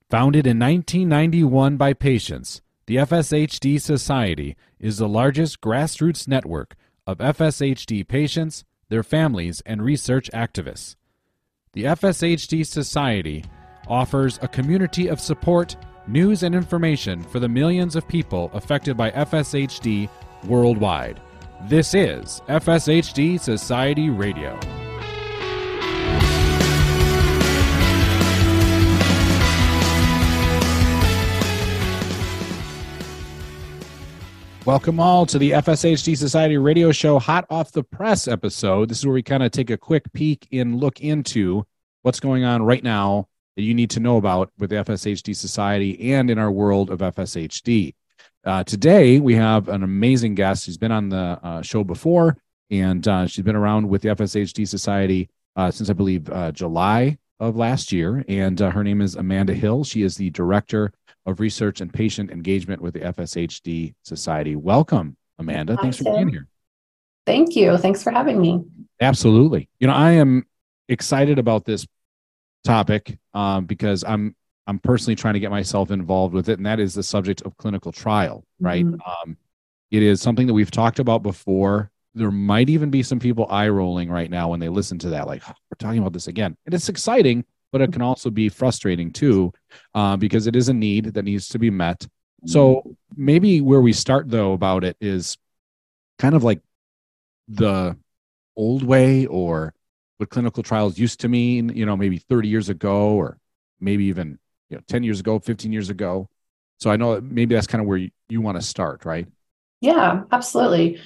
Founded in 1991 by patients, the FSHD Society is the largest grassroots network of FSHD patients, their families, and research activists. The FSHD Society offers a community of support, news, and information for the millions of people affected by FSHD worldwide. This is FSHD Society Radio. Welcome all to the FSHD Society Radio Show Hot Off the Press episode. This is where we kind of take a quick peek and look into what's going on right now that you need to know about with the FSHD Society and in our world of FSHD. Today, we have an amazing guest. She's been on the show before, and she's been around with the FSHD Society since, I believe, July of last year. And her name is Amanda Hill. She is the Director of Research and Patient Engagement with the FSHD Society. Welcome, Amanda. Thanks for being here. Thank you. Thanks for having me. Absolutely. You know, I am excited about this topic because I'm personally trying to get myself involved with it, and that is the subject of clinical trial, right? Mm-hmm. It is something that we've talked about before. There might even be some people eye rolling right now when they listen to that, like, oh, we're talking about this again. And it's exciting, but it can also be frustrating too, because it is a need that needs to be met. So maybe where we start though about it is kind of like the old way, or what clinical trials used to mean, you know, maybe 30 years ago, or maybe even 10 years ago, 15 years ago. So I know maybe that's kind of where you want to start, right? Yeah, absolutely.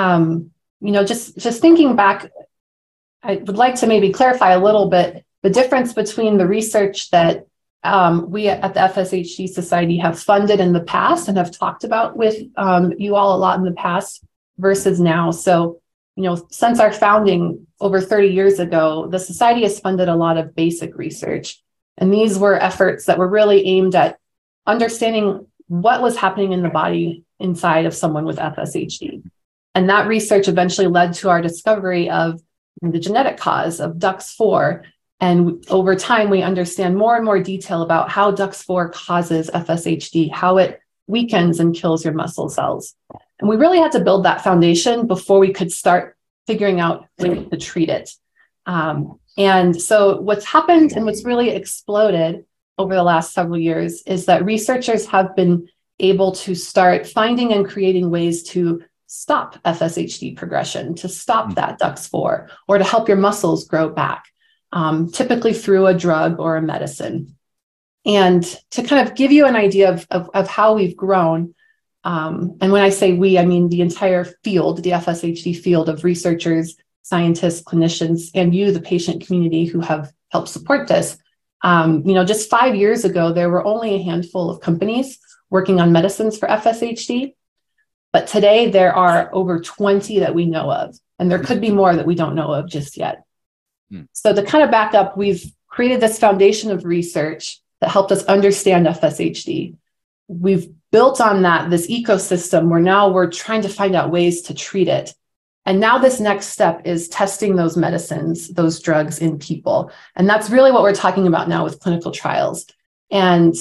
Just thinking back, I would like to maybe clarify a little bit the difference between the research that we at the FSHD Society have funded in the past and have talked about with you all a lot in the past versus now. So, since our founding over 30 years ago, the Society has funded a lot of basic research. And these were efforts that were really aimed at understanding what was happening in the body inside of someone with FSHD. And that research eventually led to our discovery of the genetic cause of DUX4. And over time, we understand more and more detail about how DUX4 causes FSHD, how it weakens and kills your muscle cells. And we really had to build that foundation before we could start figuring out ways to treat it. And so what's happened and what's really exploded over the last several years is that researchers have been able to start finding and creating ways to stop FSHD progression, to stop that DUX4, or to help your muscles grow back. Typically through a drug or a medicine. And to kind of give you an idea of how we've grown, and when I say we, I mean the entire field, the FSHD field of researchers, scientists, clinicians, and you, the patient community who have helped support this. Just 5 years ago, there were only a handful of companies working on medicines for FSHD. But today there are over 20 that we know of, and there could be more that we don't know of just yet. So to kind of back up, we've created this foundation of research that helped us understand FSHD. We've built on that, this ecosystem where now we're trying to find out ways to treat it. And now this next step is testing those medicines, those drugs in people. And that's really what we're talking about now with clinical trials. And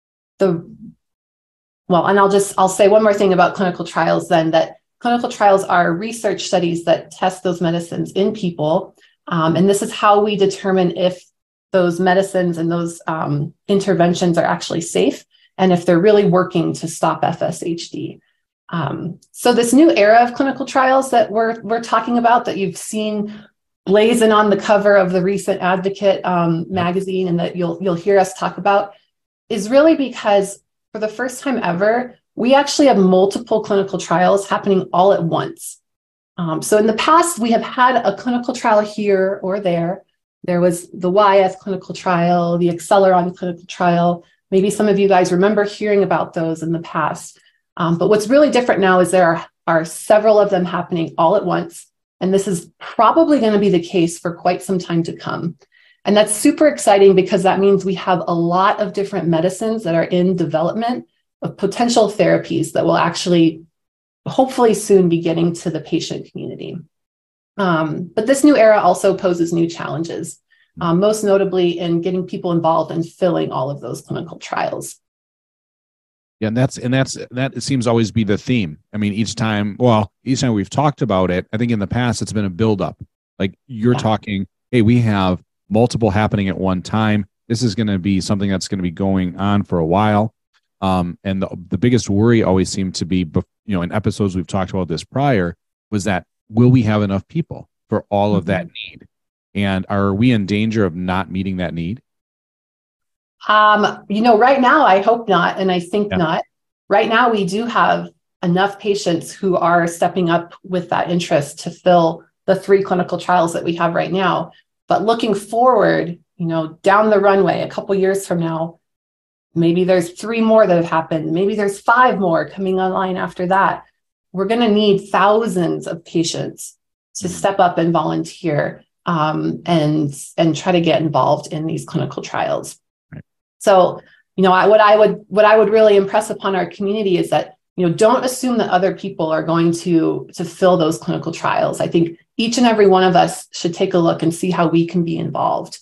I'll say one more thing about clinical trials then, that clinical trials are research studies that test those medicines in people. And this is how we determine if those medicines and those interventions are actually safe and if they're really working to stop FSHD. So this new era of clinical trials that we're talking about, that you've seen blazoned on the cover of the recent Advocate magazine, and that you'll hear us talk about, is really because for the first time ever, we actually have multiple clinical trials happening all at once. So in the past, we have had a clinical trial here or there. There was the Wyeth clinical trial, the Acceleron clinical trial. Maybe some of you guys remember hearing about those in the past. But what's really different now is there are several of them happening all at once. And this is probably going to be the case for quite some time to come. And that's super exciting because that means we have a lot of different medicines that are in development of potential therapies that will actually hopefully soon be getting to the patient community. But this new era also poses new challenges. most notably in getting people involved in filling all of those clinical trials. Yeah, and that it seems always be the theme. I mean, each time we've talked about it, I think in the past it's been a buildup. Like you're talking, hey, we have multiple happening at one time. This is going to be something that's going to be going on for a while. And the biggest worry always seemed to be, in episodes we've talked about this prior, was that will we have enough people for all of that need? And are we in danger of not meeting that need? Right now, I hope not. And I think not. Right now, we do have enough patients who are stepping up with that interest to fill the 3 clinical trials that we have right now. But looking forward, down the runway, a couple years from now, maybe there's 3 more that have happened. Maybe there's 5 more coming online after that. We're going to need thousands of patients to step up and volunteer and try to get involved in these clinical trials. So, what I would really impress upon our community is that, don't assume that other people are going to fill those clinical trials. I think each and every one of us should take a look and see how we can be involved.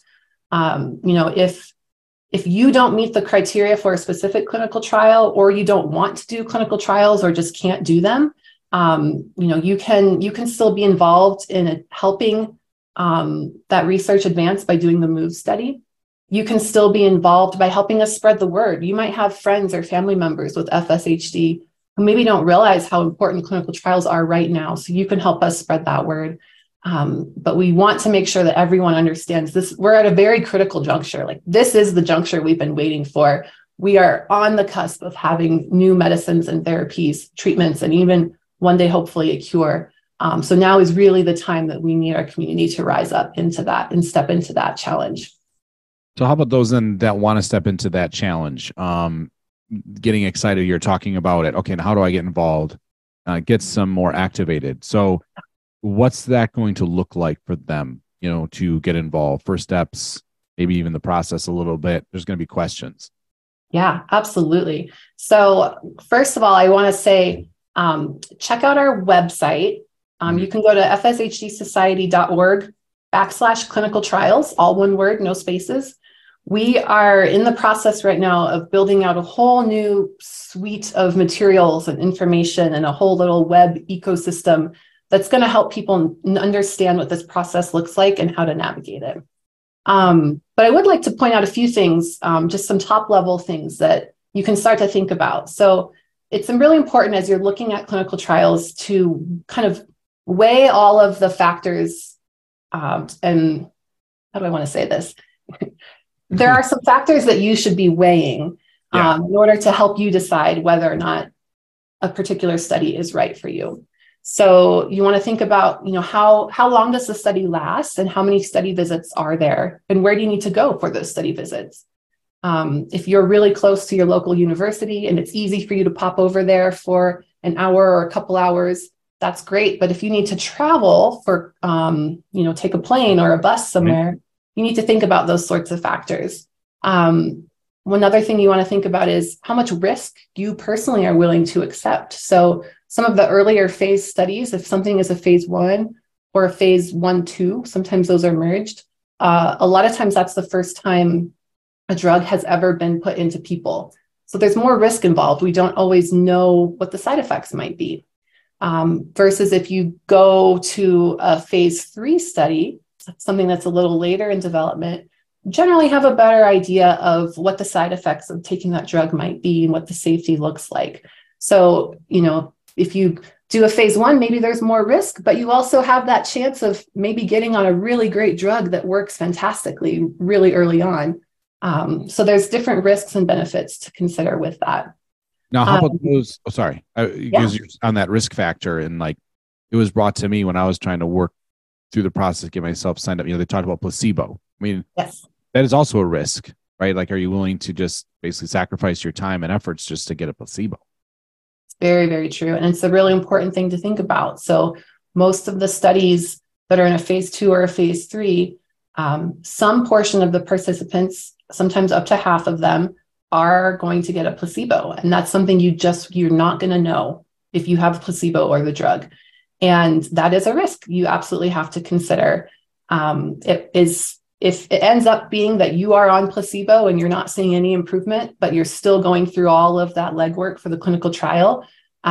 If you don't meet the criteria for a specific clinical trial, or you don't want to do clinical trials or just can't do them, you can still be involved in helping that research advance by doing the MOVE study. You can still be involved by helping us spread the word. You might have friends or family members with FSHD who maybe don't realize how important clinical trials are right now. So you can help us spread that word. But we want to make sure that everyone understands this. We're at a very critical juncture. Like, this is the juncture we've been waiting for. We are on the cusp of having new medicines and therapies, treatments, and even one day, hopefully, a cure. So now is really the time that we need our community to rise up into that and step into that challenge. So how about those then that want to step into that challenge? Getting excited, you're talking about it. Okay, and how do I get involved? Get some more activated. So what's that going to look like for them, to get involved? First steps, maybe even the process a little bit. There's going to be questions. Yeah, absolutely. So first of all, I want to say, check out our website. You can go to fshdsociety.org/clinical trials, all one word, no spaces. We are in the process right now of building out a whole new suite of materials and information and a whole little web ecosystem that's going to help people understand what this process looks like and how to navigate it. But I would like to point out a few things, just some top level things that you can start to think about. So it's really important as you're looking at clinical trials to kind of weigh all of the factors. And how do I want to say this? There are some factors that you should be weighing in order to help you decide whether or not a particular study is right for you. So you want to think about, how long does the study last and how many study visits are there and where do you need to go for those study visits? If you're really close to your local university and it's easy for you to pop over there for an hour or a couple hours, that's great. But if you need to travel for, take a plane or a bus somewhere, you need to think about those sorts of factors. One other thing you want to think about is how much risk you personally are willing to accept. So some of the earlier phase studies, if something is a phase 1 or a phase 1/2, sometimes those are merged. A lot of times that's the first time a drug has ever been put into people. So there's more risk involved. We don't always know what the side effects might be. Versus if you go to a phase 3 study, something that's a little later in development, generally have a better idea of what the side effects of taking that drug might be and what the safety looks like. So, if you do a phase 1, maybe there's more risk, but you also have that chance of maybe getting on a really great drug that works fantastically really early on. So there's different risks and benefits to consider with that. Now, how about those? Oh, sorry. Because you're on that risk factor, and it was brought to me when I was trying to work through the process, get myself signed up. They talked about placebo. I mean, yes, that is also a risk, right? Are you willing to just basically sacrifice your time and efforts just to get a placebo? It's very, very true. And it's a really important thing to think about. So most of the studies that are in a phase 2 or a phase 3, some portion of the participants, sometimes up to half of them, are going to get a placebo. And that's something you're not going to know if you have placebo or the drug. And that is a risk you absolutely have to consider. It is if it ends up being that you are on placebo and you're not seeing any improvement, but you're still going through all of that legwork for the clinical trial,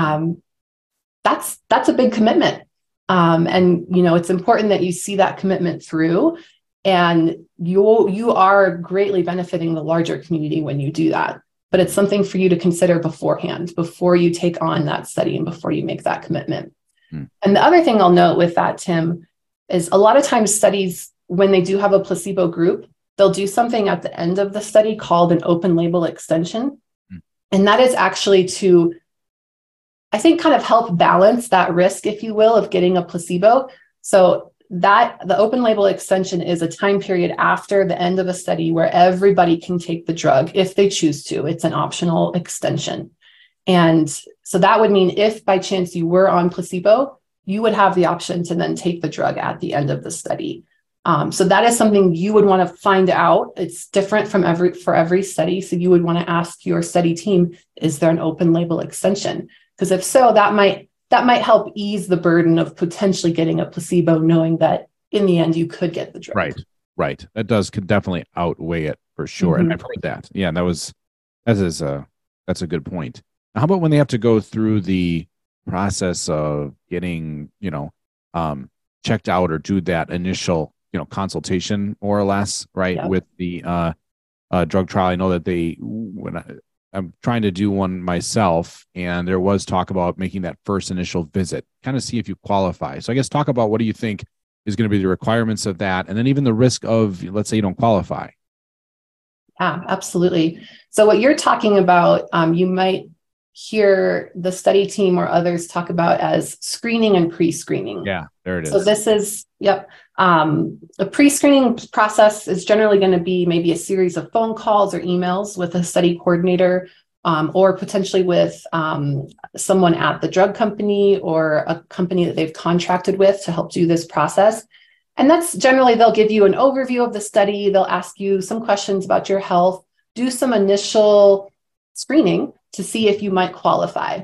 that's a big commitment. And, it's important that you see that commitment through, and you are greatly benefiting the larger community when you do that. But it's something for you to consider beforehand, before you take on that study and before you make that commitment. And the other thing I'll note with that, Tim, is a lot of times studies, when they do have a placebo group, they'll do something at the end of the study called an open label extension. And that is actually to, I think, kind of help balance that risk, if you will, of getting a placebo. So that the open label extension is a time period after the end of a study where everybody can take the drug if they choose to. It's an optional extension. And so that would mean if by chance you were on placebo, you would have the option to then take the drug at the end of the study. So that is something you would want to find out. It's different for every study. So you would want to ask your study team, is there an open label extension? Because if so, that might help ease the burden of potentially getting a placebo, knowing that in the end you could get the drug. Right. That could definitely outweigh it for sure. And I've heard that. Yeah, that's a good point. Now, how about when they have to go through the process of getting, checked out or do that initial, consultation, more or less, right? Yep. With the drug trial. I know that I'm trying to do one myself, and there was talk about making that first initial visit, kind of see if you qualify. So I guess talk about what do you think is going to be the requirements of that, and then even the risk of, let's say you don't qualify. Yeah, absolutely. So what you're talking about, you might hear the study team or others talk about as screening and pre-screening. Yeah, there it is. So this is, a pre-screening process is generally going to be maybe a series of phone calls or emails with a study coordinator, or potentially with someone at the drug company or a company that they've contracted with to help do this process. And that's generally, they'll give you an overview of the study. They'll ask you some questions about your health, do some initial screening to see if you might qualify.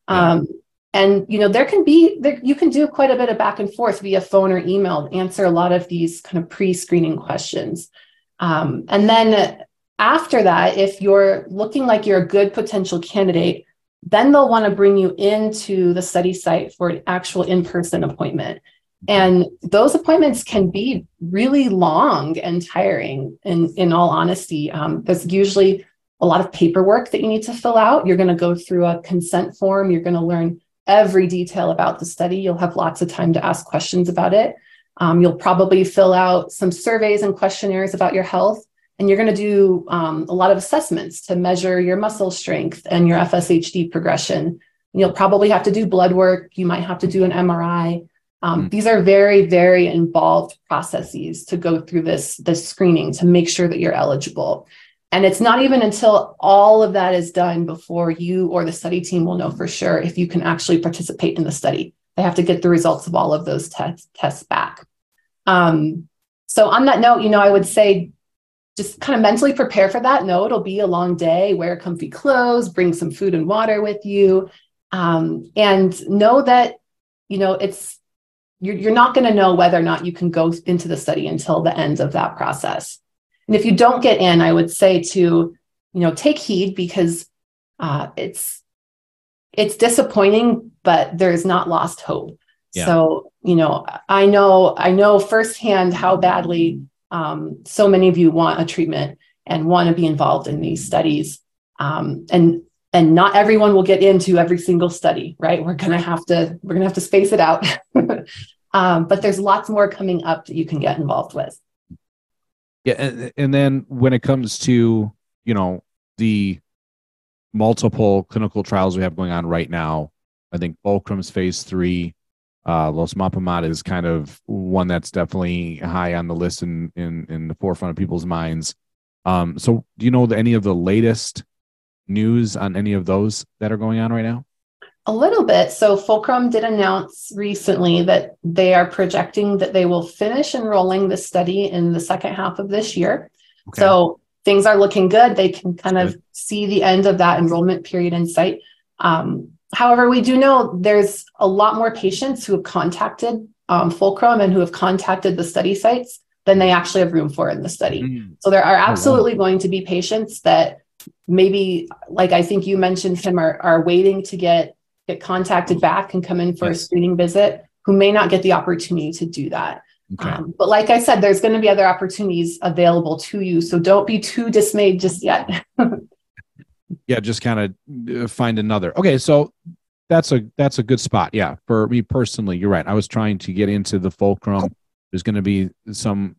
And, you can do quite a bit of back and forth via phone or email to answer a lot of these kind of pre-screening questions. And then after that, if you're looking like you're a good potential candidate, then they'll want to bring you into the study site for an actual in-person appointment. And those appointments can be really long and tiring, in all honesty. There's usually a lot of paperwork that you need to fill out. You're going to go through a consent form. You're going to learn every detail about the study. You'll have lots of time to ask questions about it. You'll probably fill out some surveys and questionnaires about your health. And you're going to do a lot of assessments to measure your muscle strength and your FSHD progression. You'll probably have to do blood work. You might have to do an MRI. These are very, very involved processes to go through this screening to make sure that you're eligible. And it's not even until all of that is done before you or the study team will know for sure if you can actually participate in the study. They have to get the results of all of those tests back. So on that note, I would say just kind of mentally prepare for that. No, it'll be a long day. Wear comfy clothes, bring some food and water with you. And know that, you're not going to know whether or not you can go into the study until the end of that process. And if you don't get in, I would say to, take heed, because it's disappointing, but there's not lost hope. Yeah. So, I know firsthand how badly so many of you want a treatment and want to be involved in these studies. And not everyone will get into every single study, right? We're going to have to space it out. But there's lots more coming up that you can get involved with. Yeah. And then when it comes to, the multiple clinical trials we have going on right now, I think Fulcrum's phase 3, losmapimod is kind of one that's definitely high on the list in the forefront of people's minds. So do you know any of the latest news on any of those that are going on right now? A little bit. So Fulcrum did announce recently that they are projecting that they will finish enrolling the study in the second half of this year. Okay. So things are looking good. They can kind of see the end of that enrollment period in sight. However, we do know there's a lot more patients who have contacted Fulcrum and who have contacted the study sites than they actually have room for in the study. Mm. So there are absolutely going to be patients that maybe, like I think you mentioned, Tim, are waiting to get contacted back and come in for a screening visit, who may not get the opportunity to do that. Okay. But like I said, there's going to be other opportunities available to you. So don't be too dismayed just yet. Yeah, just kind of find another. Okay, so that's a good spot. Yeah, for me personally, you're right. I was trying to get into the fulcrum. There's going to be some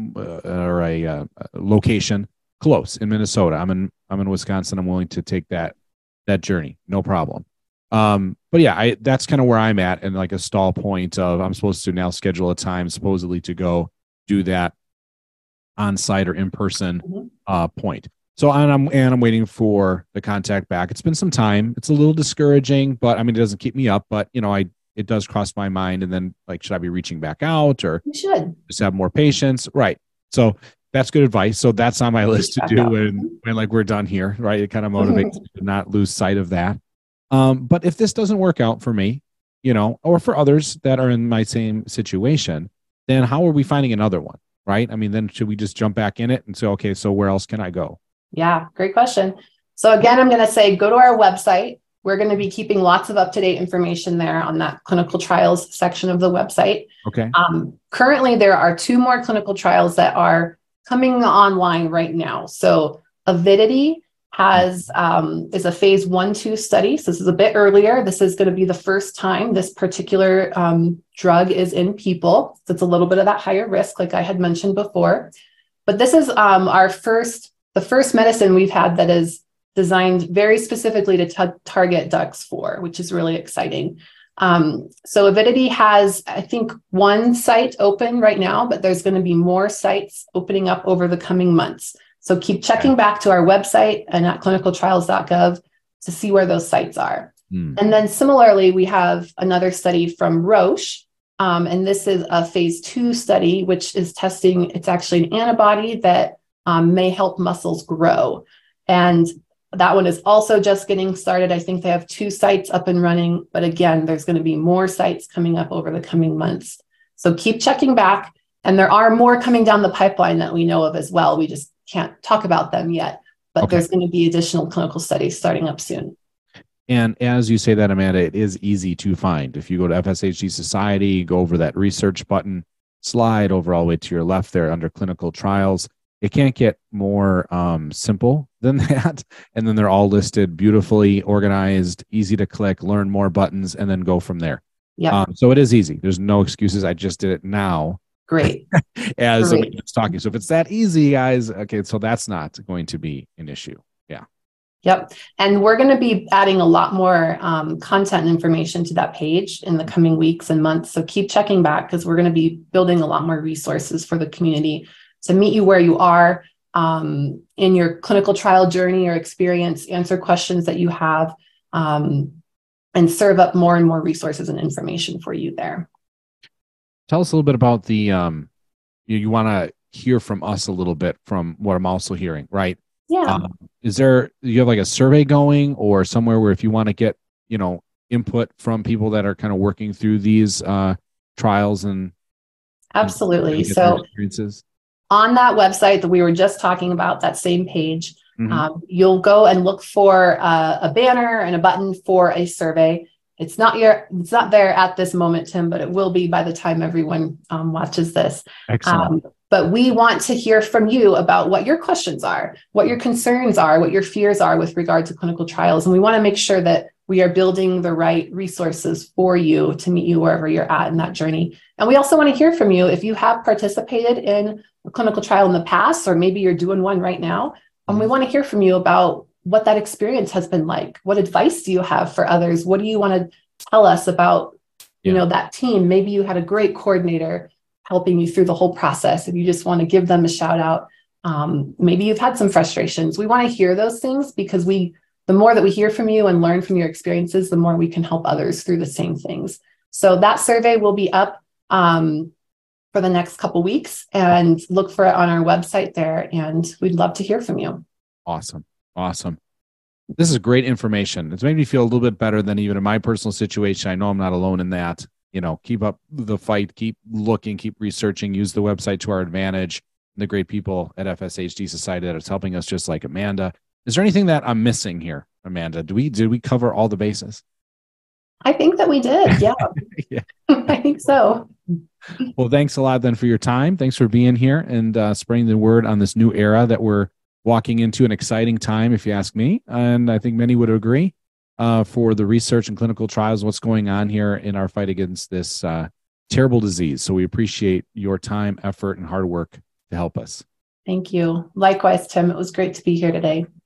or a location close in Minnesota. I'm in Wisconsin. I'm willing to take that journey, no problem. But yeah, that's kind of where I'm at, and like a stall point of I'm supposed to now schedule a time supposedly to go do that on site or in person point. So I'm waiting for the contact back. It's been some time. It's a little discouraging, but I mean, it doesn't keep me up, but it does cross my mind. And then like, should I be reaching back out, or you should just have more patience? Right. So that's good advice. So that's on my list to do when like we're done here, right? It kind of motivates me to not lose sight of that. But if this doesn't work out for me, or for others that are in my same situation, then how are we finding another one? Right. I mean, then should we just jump back in it and say, okay, so where else can I go? Yeah, great question. So again, I'm going to say, go to our website. We're going to be keeping lots of up-to-date information there on that clinical trials section of the website. Okay. Currently, there are 2 more clinical trials that are coming online right now. So Avidity is a phase 1/2 study. So this is a bit earlier. This is going to be the first time this particular drug is in people. So it's a little bit of that higher risk, like I had mentioned before. But this is the first medicine we've had that is designed very specifically to target DUX4, which is really exciting. So Avidity has, I think, 1 site open right now, but there's going to be more sites opening up over the coming months. So keep checking back to our website and at clinicaltrials.gov to see where those sites are. And then similarly, we have another study from Roche, and this is a phase 2 study, which is testing, it's actually an antibody that may help muscles grow. And that one is also just getting started. I think they have 2 sites up and running, but again, there's going to be more sites coming up over the coming months. So keep checking back. And there are more coming down the pipeline that we know of as well. We just can't talk about them yet, but there's going to be additional clinical studies starting up soon. And as you say that, Amanda, it is easy to find. If you go to FSHD Society, go over that research button, slide over all the way to your left there under clinical trials. It can't get more simple than that. And then they're all listed, beautifully organized, easy to click, learn more buttons, and then go from there. Yeah. So it is easy. There's no excuses. I just did it now. Great. As we were talking. So if it's that easy, guys, okay, so that's not going to be an issue. Yeah. Yep. And we're going to be adding a lot more content and information to that page in the coming weeks and months. So keep checking back, because we're going to be building a lot more resources for the community to meet you where you are in your clinical trial journey or experience, answer questions that you have, and serve up more and more resources and information for you there. Tell us a little bit about the, you want to hear from us a little bit from what I'm also hearing, right? Yeah. You have like a survey going, or somewhere where if you want to get, input from people that are kind of working through these trials and absolutely. So experiences? On that website that we were just talking about, that same page, you'll go and look for a banner and a button for a survey. It's not there at this moment, Tim, but it will be by the time everyone watches this. Excellent. But we want to hear from you about what your questions are, what your concerns are, what your fears are with regard to clinical trials. And we want to make sure that we are building the right resources for you to meet you wherever you're at in that journey. And we also want to hear from you if you have participated in a clinical trial in the past, or maybe you're doing one right now. And we want to hear from you about what that experience has been like. What advice do you have for others? What do you want to tell us about, that team? Maybe you had a great coordinator helping you through the whole process, and you just want to give them a shout out. Maybe you've had some frustrations. We want to hear those things, because the more that we hear from you and learn from your experiences, the more we can help others through the same things. So that survey will be up for the next couple weeks, and look for it on our website there. And we'd love to hear from you. Awesome. This is great information. It's made me feel a little bit better than even in my personal situation. I know I'm not alone in that. keep up the fight, keep looking, keep researching, use the website to our advantage, the great people at FSHD Society that is helping us, just like Amanda. Is there anything that I'm missing here, Amanda? Did we cover all the bases? I think that we did. Yeah. Yeah. I think so. Well, thanks a lot then for your time. Thanks for being here and spreading the word on this new era that we're walking into, an exciting time, if you ask me. And I think many would agree for the research and clinical trials, what's going on here in our fight against this terrible disease. So we appreciate your time, effort, and hard work to help us. Thank you. Likewise, Tim. It was great to be here today.